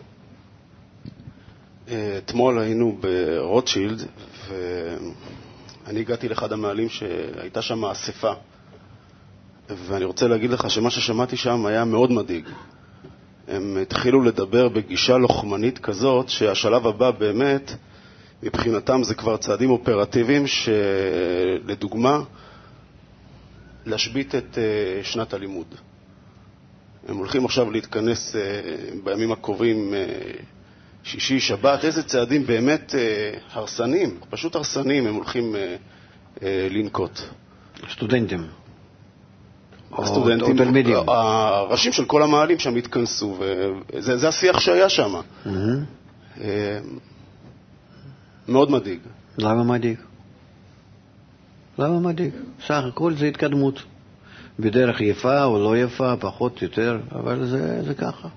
אתמול היינו ברוטשילד, ואני הגעתי לאחד המעלים שהייתה שם אספה, ואני רוצה להגיד לך שמה ששמעתי שם היה מאוד מדאיג. הם התחילו לדבר בגישה לוחמנית כזאת, שהשלב הבא באמת, מבחינתם זה כבר צעדים אופרטיביים, שלדוגמה, להשבית את שנת הלימוד. הם הולכים עכשיו להתכנס בימים הקרובים, שישי, שבת, איזה צעדים באמת הרסניים, פשוט הרסניים הם הולכים לנקוט. סטודנטים. הסטודנטים, הראשים של כל המעלים שם התכנסו, וזה השיח שהיה שם. מאוד מדאיג. למה מדאיג? למה מדאיג? סך הכל זה התקדמות. בדרך יפה או לא יפה, פחות יותר, אבל זה, זה ככה.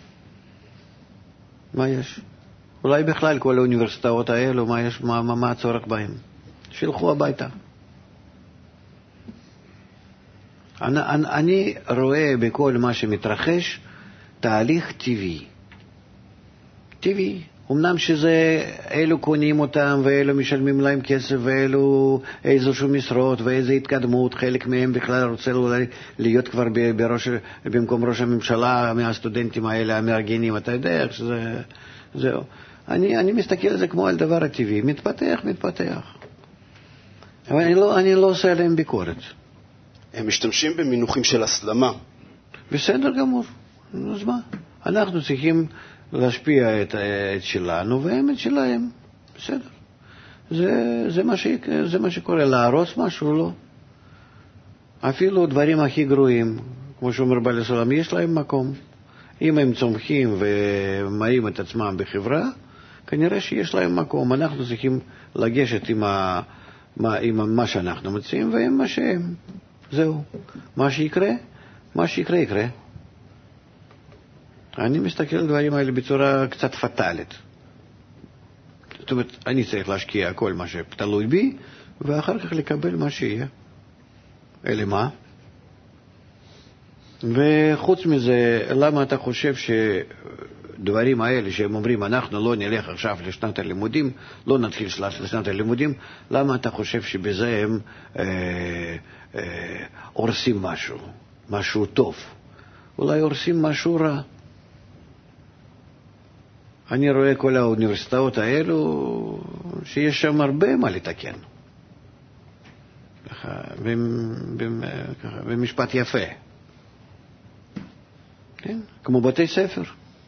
מה יש? אולי בכלל כל האוניברסיטאות האלו, מה יש, מה, מה, מה הצורך בהם? שילכו הביתה. אני, אני, אני רואה בכל מה שמתרחש תהליך טבעי. טבעי. אמנם שזה, אלו קונים אותם, ואלו משלמים להם כסף, ואלו איזשהו משרות, ואיזו התקדמות, חלק מהם בכלל רוצה אולי להיות כבר בראש, במקום ראש הממשלה, מהסטודנטים האלה, המארגנים, אתה יודע איך שזה, זהו. אני, אני מסתכל על זה כמו על דבר הטבעי, מתפתח, מתפתח. אבל אני לא, אני לא עושה עליהם ביקורת. הם משתמשים במינוחים של הסלמה. בסדר גמור. אז מה? אנחנו צריכים להשפיע את, את שלנו והם את שלהם. בסדר. זה, זה, מה ש, זה מה שקורה. להרוס משהו, לא. אפילו דברים הכי גרועים, כמו שאומר בעל הסולם, יש להם מקום. אם הם צומחים ומראים את עצמם בחברה, כנראה שיש להם מקום. אנחנו צריכים לגשת עם, ה, מה, עם מה שאנחנו מציעים והם מה שהם. זהו. מה שיקרה, מה שיקרה יקרה. אני מסתכל על דברים האלה בצורה קצת פטלית. זאת אומרת, אני צריך להשקיע כל מה שתלוי בי, ואחר כך לקבל מה שיהיה. אלה מה? וחוץ מזה, למה אתה חושב שדברים האלה שהם אומרים, אנחנו לא נלך עכשיו לשנת הלימודים, לא נתחיל לשנת הלימודים, למה אתה חושב שבזה הם אה, אה, הורסים משהו, משהו טוב? אולי הורסים משהו רע. אני רואה כל האוניברסיטאות האלו שיש שם הרבה מה לתקן. ככה, במשפט יפה. כן? כמו בתי ספר.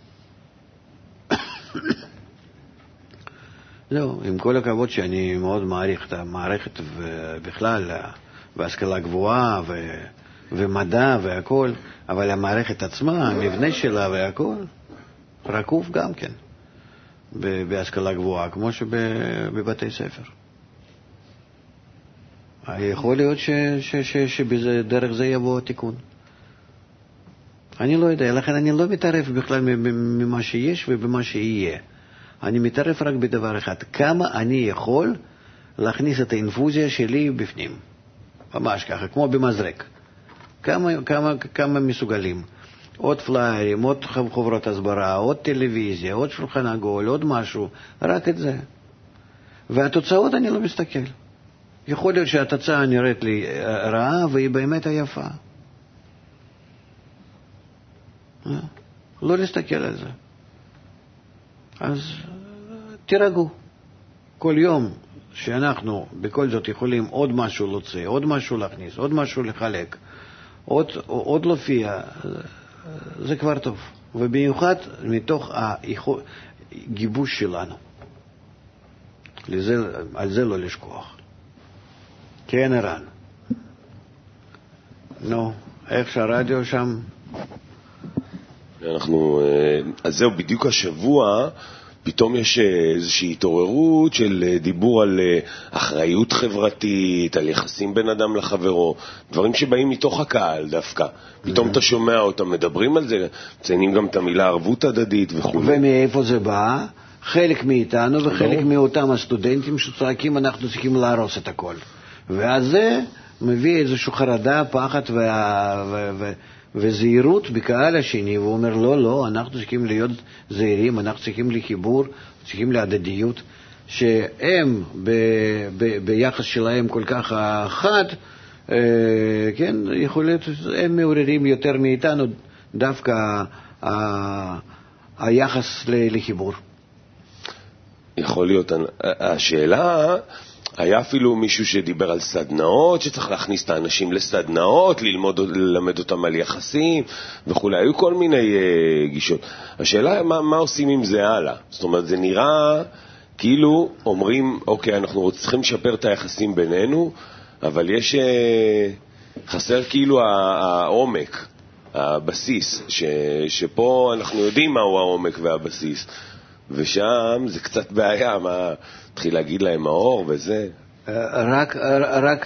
זהו, עם כל הכבוד שאני מאוד מעריך את המערכת בכלל, בהשכלה גבוהה ו... ומדע והכל, אבל המערכת עצמה, המבנה שלה והכל, רקוף גם כן, בהשכלה גבוהה, כמו שבבתי ספר. יכול להיות שבדרך זה יבוא התיקון. אני לא יודע, לכן אני לא מתערף בכלל ממה שיש ובמה שיהיה. אני מתערף רק בדבר אחד, כמה אני יכול להכניס את האינפוזיה שלי בפנים. ממש ככה, כמו במזרק. כמה, כמה, כמה מסוגלים. עוד פליירים, עוד חברות הסברה, עוד טלוויזיה, עוד שולחן עגול, עוד משהו, רק את זה. והתוצאות אני לא מסתכל. יכול להיות שהתוצאה נראית לי רעה והיא באמת היפה. לא להסתכל על זה. אז תירגעו. כל יום שאנחנו בכל זאת יכולים עוד משהו להוציא, עוד משהו להכניס, עוד משהו לחלק, עוד, עוד להופיע, זה כבר טוב. ובמיוחד מתוך הגיבוש שלנו. לזה, על זה לא לשכוח. כן, ערן. נו, איך שהרדיו שם? אנחנו, אז זהו, בדיוק השבוע, פתאום יש איזושהי התעוררות של דיבור על אחריות חברתית, על יחסים בין אדם לחברו, דברים שבאים מתוך הקהל דווקא. פתאום אתה שומע אותם, מדברים על זה, מציינים גם את המילה ערבות הדדית וכו'. ומאיפה זה בא? חלק מאיתנו וחלק מאותם הסטודנטים שצועקים, אנחנו צריכים להרוס את הכל. ואז זה מביא איזושהי חרדה, פחד ו... ו... ו... וזהירות בקהל השני, והוא אומר, לא, לא, אנחנו צריכים להיות זהירים, אנחנו צריכים לחיבור, צריכים להדדיות, שהם ב, ב, ביחס שלהם כל כך חד, אה, כן, יכול להיות, הם מעוררים יותר מאיתנו דווקא ה, היחס לחיבור. יכול להיות, השאלה... היה אפילו מישהו שדיבר על סדנאות, שצריך להכניס את האנשים לסדנאות, ללמוד, ללמד אותם על יחסים וכו'. היו כל מיני uh, גישות. השאלה מה, מה עושים עם זה הלאה? זאת אומרת, זה נראה כאילו אומרים, אוקיי, אנחנו צריכים לשפר את היחסים בינינו, אבל יש, uh, חסר כאילו העומק, הבסיס, ש, שפה אנחנו יודעים מהו העומק והבסיס. ושם זה קצת בעיה, מה, התחיל להגיד להם האור וזה. רק, רק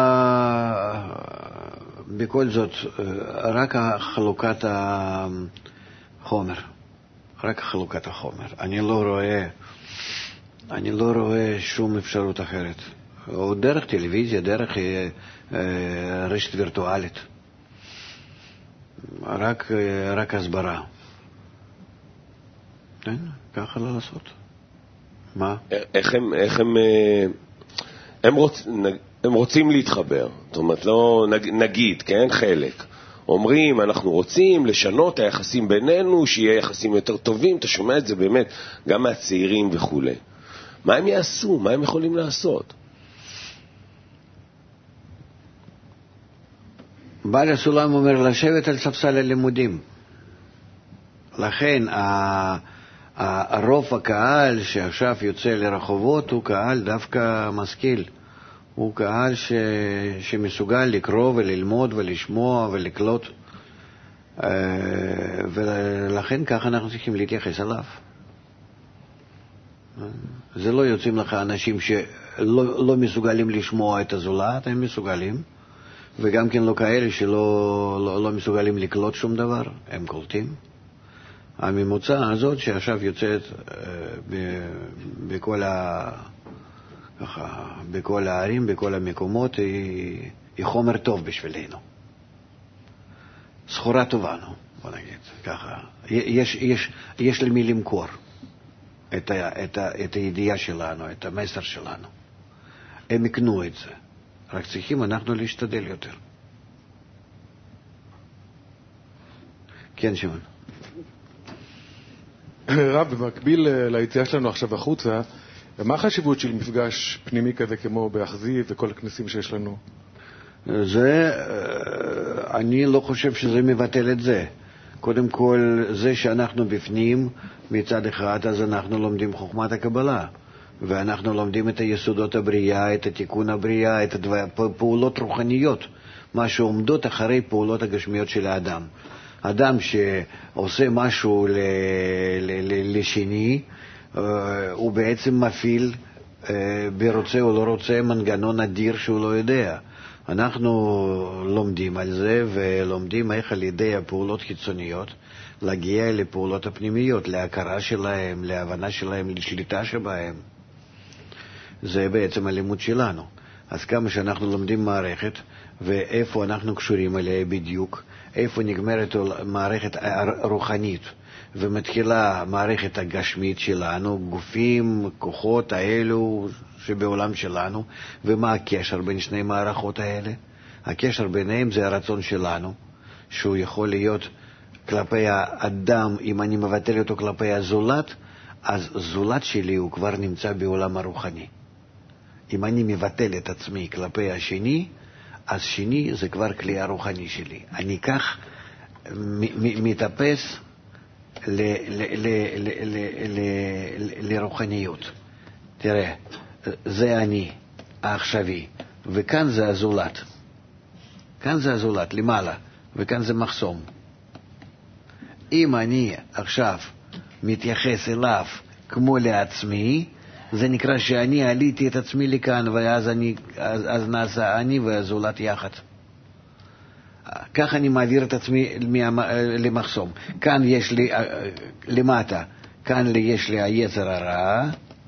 בכל זאת, רק חלוקת החומר, רק חלוקת החומר. אני לא רואה, אני לא רואה שום אפשרות אחרת. או דרך טלוויזיה, דרך רשת וירטואלית. רק, רק הסברה. כן? ככה לא לעשות. מה? איך הם, איך הם, הם, רוצ, הם רוצים להתחבר. זאת אומרת, לא, נגיד, כן, חלק. אומרים, אנחנו רוצים לשנות היחסים בינינו, שיהיה יחסים יותר טובים. אתה שומע את זה באמת, גם מהצעירים וכו'. מה הם יעשו? מה הם יכולים לעשות? בעל הסולם אומר לשבת על ספסל הלימודים. לכן, הרוב הקהל שעכשיו יוצא לרחובות הוא קהל דווקא משכיל. הוא קהל ש... שמסוגל לקרוא וללמוד ולשמוע ולקלוט. ולכן ככה אנחנו צריכים להתייחס אליו. זה לא יוצאים לך אנשים שלא לא מסוגלים לשמוע את הזולת, הם מסוגלים. וגם כן לא כאלה שלא לא, לא מסוגלים לקלוט שום דבר, הם קולטים. הממוצע הזאת שעכשיו יוצאת ב, בכל, ה, ככה, בכל הערים, בכל המקומות, היא, היא חומר טוב בשבילנו. סחורה טובה, נו, בוא נגיד, ככה. יש, יש, יש למי למכור את, ה, את, ה, את הידיעה שלנו, את המסר שלנו. הם יקנו את זה. רק צריכים אנחנו להשתדל יותר. כן, שמעון. רב, במקביל ליציאה שלנו עכשיו החוצה, מה החשיבות של מפגש פנימי כזה כמו באחזיב וכל הכנסים שיש לנו? זה, אני לא חושב שזה מבטל את זה. קודם כל, זה שאנחנו בפנים, מצד אחד, אז אנחנו לומדים חוכמת הקבלה. ואנחנו לומדים את היסודות הבריאה, את התיקון הבריאה, את הפעולות רוחניות, מה שעומדות אחרי פעולות הגשמיות של האדם. אדם שעושה משהו ל- ל- ל- לשני, הוא בעצם מפעיל, ברוצה או לא רוצה, מנגנון אדיר שהוא לא יודע. אנחנו לומדים על זה ולומדים איך על ידי הפעולות חיצוניות להגיע לפעולות הפנימיות, להכרה שלהם, להבנה שלהם, לשליטה שבהם. זה בעצם הלימוד שלנו. אז כמה שאנחנו לומדים מערכת, ואיפה אנחנו קשורים אליה בדיוק, איפה נגמרת מערכת רוחנית, ומתחילה מערכת הגשמית שלנו, גופים, כוחות האלו שבעולם שלנו, ומה הקשר בין שני מערכות האלה? הקשר ביניהם זה הרצון שלנו, שהוא יכול להיות כלפי האדם, אם אני מבטל אותו כלפי הזולת, אז זולת שלי הוא כבר נמצא בעולם הרוחני. אם אני מבטל את עצמי כלפי השני, אז שני זה כבר כלי הרוחני שלי. אני כך מתאפס לרוחניות. תראה, זה אני העכשווי, וכאן זה הזולת. כאן זה הזולת, למעלה, וכאן זה מחסום. אם אני עכשיו מתייחס אליו כמו לעצמי, זה נקרא שאני עליתי את עצמי לכאן, ואז אני, אז, אז נעשה אני והזולת יחד. כך אני מעביר את עצמי למחסום. כאן יש לי, למטה, כאן יש לי היצר הרע,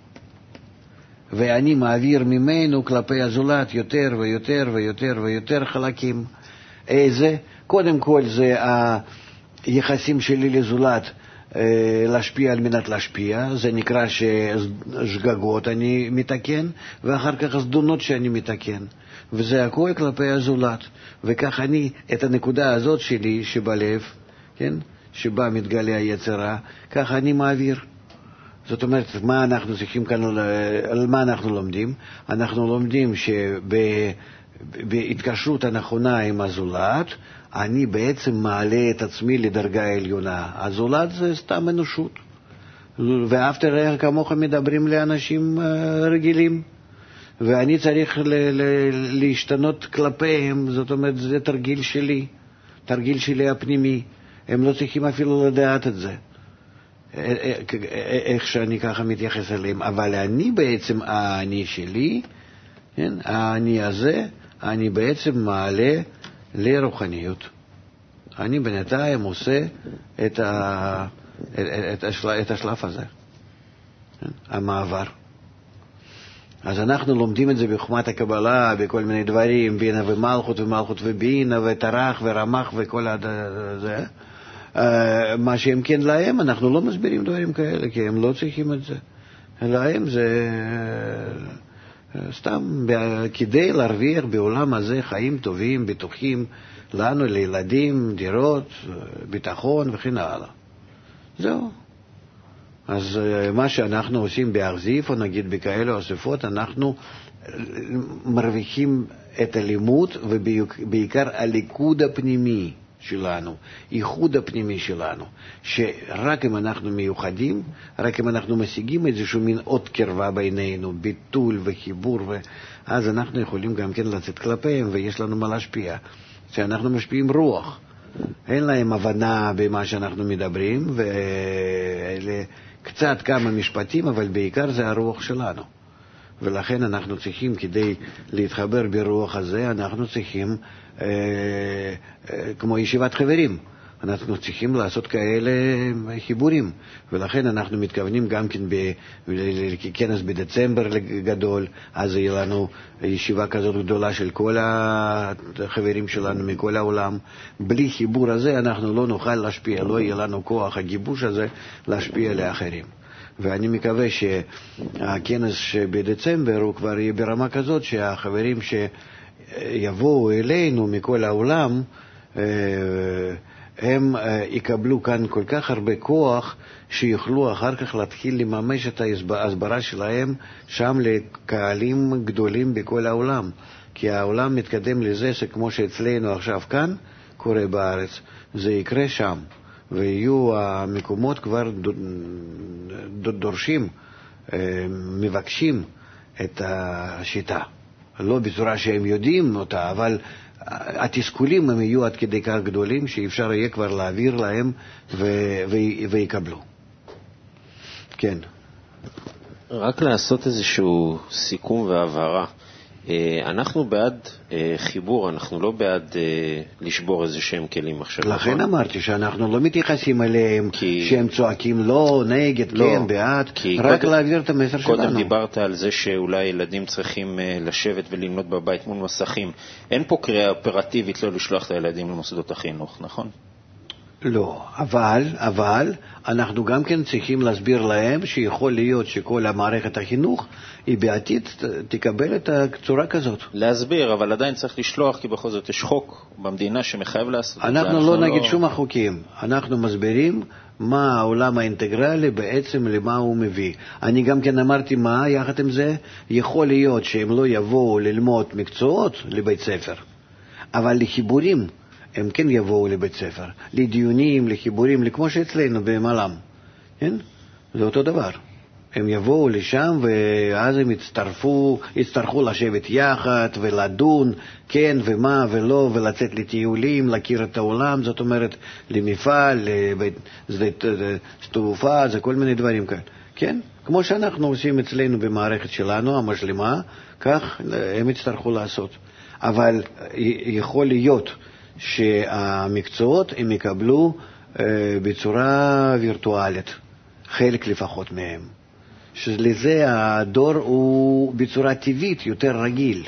ואני מעביר ממנו כלפי הזולת יותר ויותר ויותר ויותר חלקים. איזה? קודם כל זה היחסים שלי לזולת, להשפיע על מנת להשפיע, זה נקרא ששגגות אני מתקן, ואחר כך הזדונות שאני מתקן, וזה הכל כלפי הזולת. וכך אני, את הנקודה הזאת שלי שבלב, כן, שבה מתגלה היצרה, כך אני מעביר. זאת אומרת, מה אנחנו צריכים כאן, על מה אנחנו לומדים? אנחנו לומדים שבהתקשרות הנכונה עם הזולת, אני בעצם מעלה את עצמי לדרגה העליונה. הזולת זה סתם אנושות. ואהבת רעך כמוך מדברים לאנשים רגילים. ואני צריך ל- ל- להשתנות כלפיהם, זאת אומרת, זה תרגיל שלי, תרגיל שלי הפנימי. הם לא צריכים אפילו לדעת את זה, איך שאני ככה מתייחס אליהם. אבל אני בעצם, האני שלי, כן? האני הזה, אני בעצם מעלה לרוחניות. אני בינתיים עושה את, ה, את, השל, את השלב הזה, כן? המעבר. אז אנחנו לומדים את זה בחוכמת הקבלה, בכל מיני דברים, בינה ומלכות ומלכות ובינה ותרח ורמח וכל זה. מה שהם כן להם, אנחנו לא מסבירים דברים כאלה, כי הם לא צריכים את זה. להם זה סתם כדי להרוויח בעולם הזה חיים טובים, בטוחים, לנו, לילדים, דירות, ביטחון וכן הלאה. זהו. אז מה שאנחנו עושים באכזיף, או נגיד בכאלו אספות, אנחנו מרוויחים את הלימוד, ובעיקר הליכוד הפנימי שלנו, ייחוד הפנימי שלנו, שרק אם אנחנו מיוחדים, רק אם אנחנו משיגים איזשהו מין עוד קרבה בינינו, ביטול וחיבור, אז אנחנו יכולים גם כן לצאת כלפיהם, ויש לנו מה להשפיע. שאנחנו משפיעים רוח. אין להם הבנה במה שאנחנו מדברים, ואלה קצת כמה משפטים, אבל בעיקר זה הרוח שלנו. ולכן אנחנו צריכים, כדי להתחבר ברוח הזה, אנחנו צריכים, אה, אה, כמו ישיבת חברים, אנחנו צריכים לעשות כאלה חיבורים. ולכן אנחנו מתכוונים גם כן בכנס בדצמבר גדול, אז יהיה לנו ישיבה כזאת גדולה של כל החברים שלנו מכל העולם. בלי חיבור הזה אנחנו לא נוכל להשפיע, לא יהיה לנו כוח הגיבוש הזה להשפיע לאחרים. ואני מקווה שהכנס שבדצמבר הוא כבר יהיה ברמה כזאת שהחברים שיבואו אלינו מכל העולם, הם יקבלו כאן כל כך הרבה כוח שיוכלו אחר כך להתחיל לממש את ההסברה שלהם שם לקהלים גדולים בכל העולם. כי העולם מתקדם לזה שכמו שאצלנו עכשיו כאן קורה בארץ, זה יקרה שם. ויהיו המקומות כבר דורשים, מבקשים את השיטה. לא בצורה שהם יודעים אותה, אבל התסכולים הם יהיו עד כדי כך גדולים שאפשר יהיה כבר להעביר להם ו- ו- ויקבלו. כן. רק לעשות איזשהו סיכום והבהרה. אנחנו בעד חיבור, אנחנו לא בעד לשבור איזה שהם כלים עכשיו. לכן אמרתי שאנחנו לא מתייחסים אליהם שהם צועקים לא, נגד, כן, בעד, רק להעביר את המסר שלנו. קודם דיברת על זה שאולי ילדים צריכים לשבת וללמוד בבית מול מסכים. אין פה קריאה אופרטיבית לא לשלוח את הילדים למוסדות החינוך, נכון? לא, אבל, אבל אנחנו גם כן צריכים להסביר להם שיכול להיות שכל המערכת החינוך היא בעתיד תקבל את הצורה כזאת. להסביר, אבל עדיין צריך לשלוח, כי בכל זאת יש חוק במדינה שמחייב לעשות. אנחנו לא נגיד שום החוקים, אנחנו מסבירים מה העולם האינטגרלי בעצם למה הוא מביא. אני גם כן אמרתי מה, יחד עם זה, יכול להיות שהם לא יבואו ללמוד מקצועות לבית ספר, אבל לחיבורים הם כן יבואו לבית ספר, לדיונים, לחיבורים, כמו שאצלנו במלם. כן? זה אותו דבר. הם יבואו לשם ואז הם יצטרפו, יצטרכו לשבת יחד ולדון, כן ומה ולא, ולצאת לטיולים, להכיר את העולם, זאת אומרת, למפעל, לבית תעופה, זה כל מיני דברים כאלה. כן? כמו שאנחנו עושים אצלנו במערכת שלנו, המשלימה, כך הם יצטרכו לעשות. אבל יכול להיות שהמקצועות הם יקבלו אה, בצורה וירטואלית, חלק לפחות מהם. שלזה הדור הוא בצורה טבעית יותר רגיל.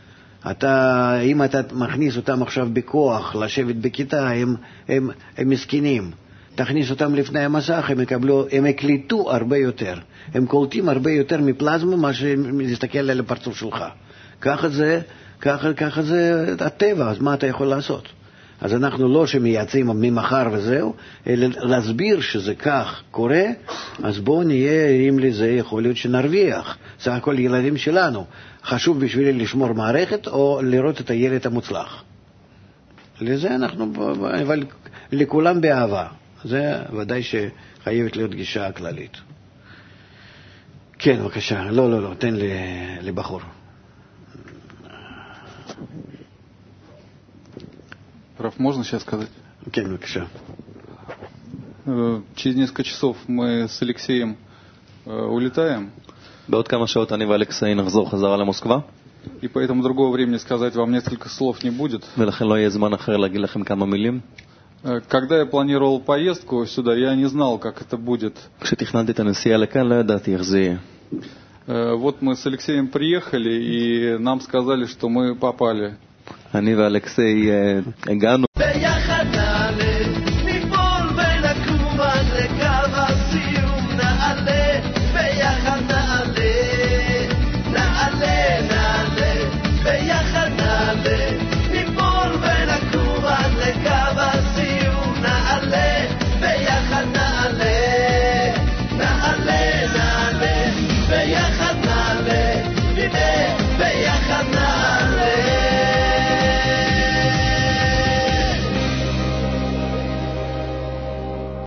אתה, אם אתה מכניס אותם עכשיו בכוח לשבת בכיתה, הם, הם, הם מסכנים. תכניס אותם לפני המסך, הם יקבלו, הם יקליטו הרבה יותר. הם קולטים הרבה יותר מפלזמה מה שמסתכל על הפרצוף שלך. ככה זה, ככה, ככה זה הטבע, אז מה אתה יכול לעשות? אז אנחנו לא שמייצאים ממחר וזהו, אלא להסביר שזה כך קורה, אז בואו נהיה ערים לזה, יכול להיות שנרוויח. סך הכל ילדים שלנו. חשוב בשבילי לשמור מערכת או לראות את הילד המוצלח. לזה אנחנו, אבל לכולם באהבה. זה ודאי שחייבת להיות גישה כללית. כן, בבקשה. לא, לא, לא, תן לבחור. Раф, можно сейчас сказать? כן, בבקשה. Через несколько часов мы с Алексеем улетаем. בעוד כמה שעות אני ואלכסי נחזור חזרה למוסקבה. И поэтому другого времени сказать вам несколько слов не будет. ולכן לא יהיה זמן אחר להגיד לכם כמה מילים. Когда я планировал поездку сюда, я не знал, как это будет. כשתכננתי את הנסיעה לכאן, לא ידעתי איך זה יהיה. Вот мы с Алексеем приехали, и нам сказали, что мы попали. אני ואלכסי הגענו.